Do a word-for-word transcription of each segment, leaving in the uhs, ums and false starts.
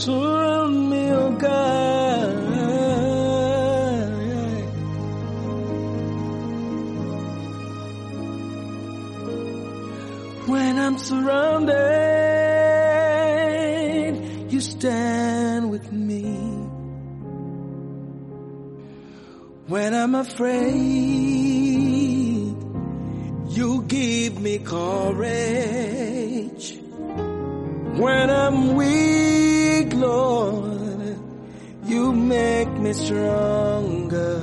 surround me, oh God. When I'm surrounded, you stand with me. When I'm afraid, you give me courage. When I'm weak, Lord, you make me stronger.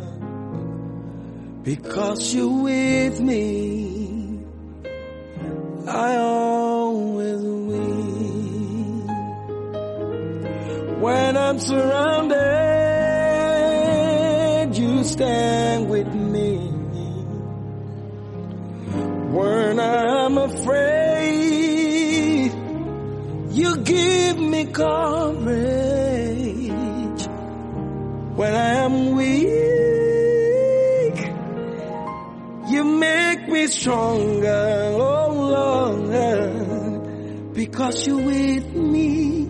Because you're with me, I always win. When I'm surrounded, you stand with me. When I'm afraid, you give me courage. When I am weak, you make me stronger, oh Lord. Because you're with me,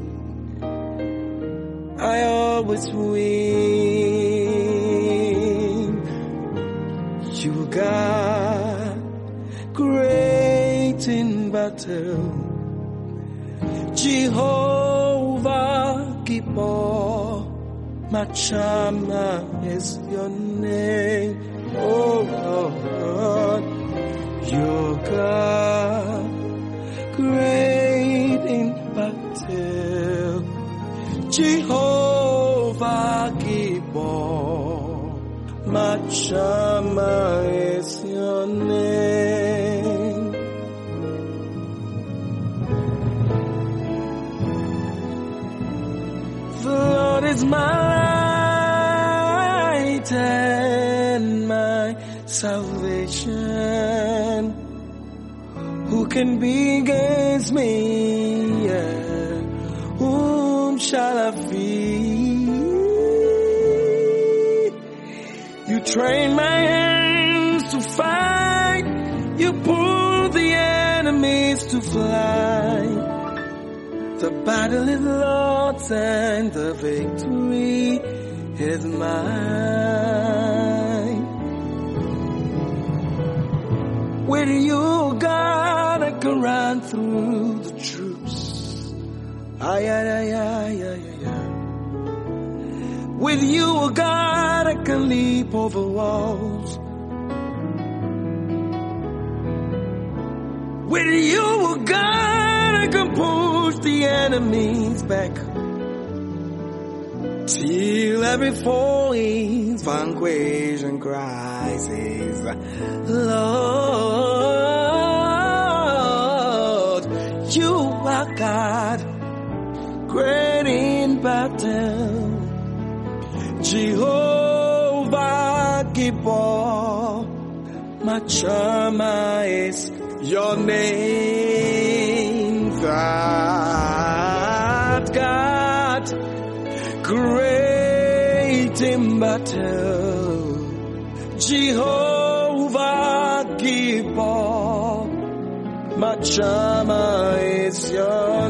I always win. You got great in battle, Jehovah Gibor, Machama is your name, oh Lord. You got great in battle, Jehovah Gibor, Machama is your name. The Lord is my light and my salvation. Who can be against me? Yeah. Whom shall I fear? You train my hands to fight. You pull the enemies to fly. The battle is Lord's and the victory is mine. With you, God, I can run through the troops. Ay, ay, ay, ay, ay, ay, ay. With you, God, I can leap over walls. With you, God, I can push the enemies back till every foe is vanquished and crisis. Lord, you are God, great in battle, Jehovah Gibor, Machama is your name. That God, great in battle, Jehovah Gibor, Machama is your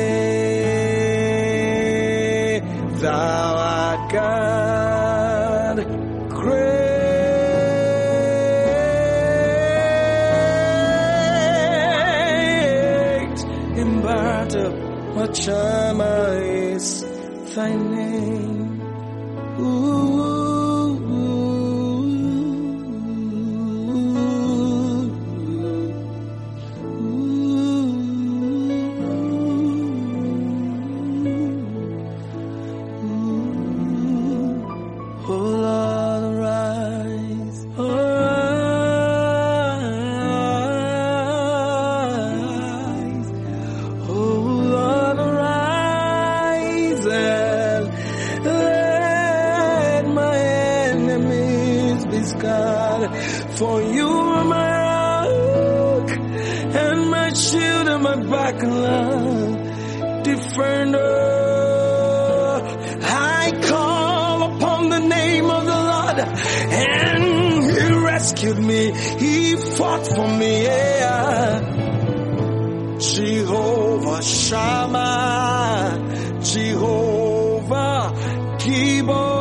name. Thou art God, great in battle, Machama is thy name. Ooh. For you are my rock and my shield and my buckler, defender. I call upon the name of the Lord, and He rescued me. He fought for me. Yeah. Jehovah Shammah, Jehovah Gibor.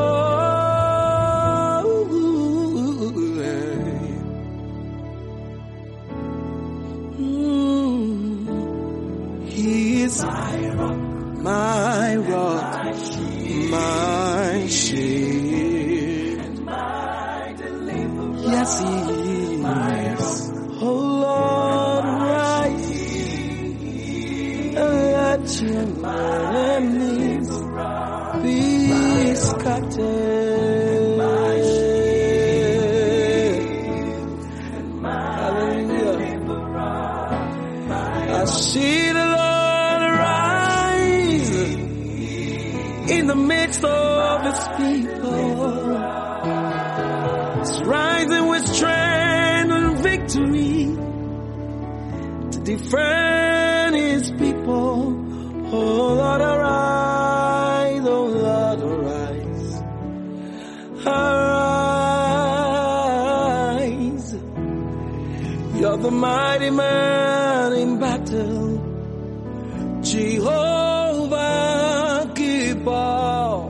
He is my rock, my rock, my shield, and my deliverer. Yes, He is. Oh Lord, rise and let Your enemies be scattered. Hallelujah. I see the Lord rise in the midst of His people. He's rising with strength and victory to defend His people. Oh Lord, arise, oh Lord, arise, arise. You're the mighty man in battle, Jehovah Gibor.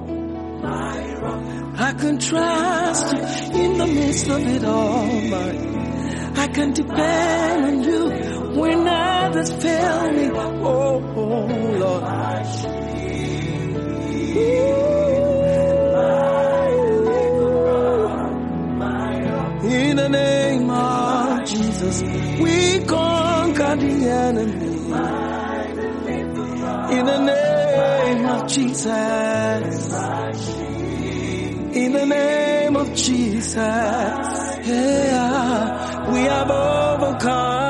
I can trust You in the midst of it all, my. I can depend on You when others fail me. Oh, oh Lord. In the name of Jesus, we conquer the enemy. In the name of Jesus. In the name of Jesus. Yeah, we have overcome.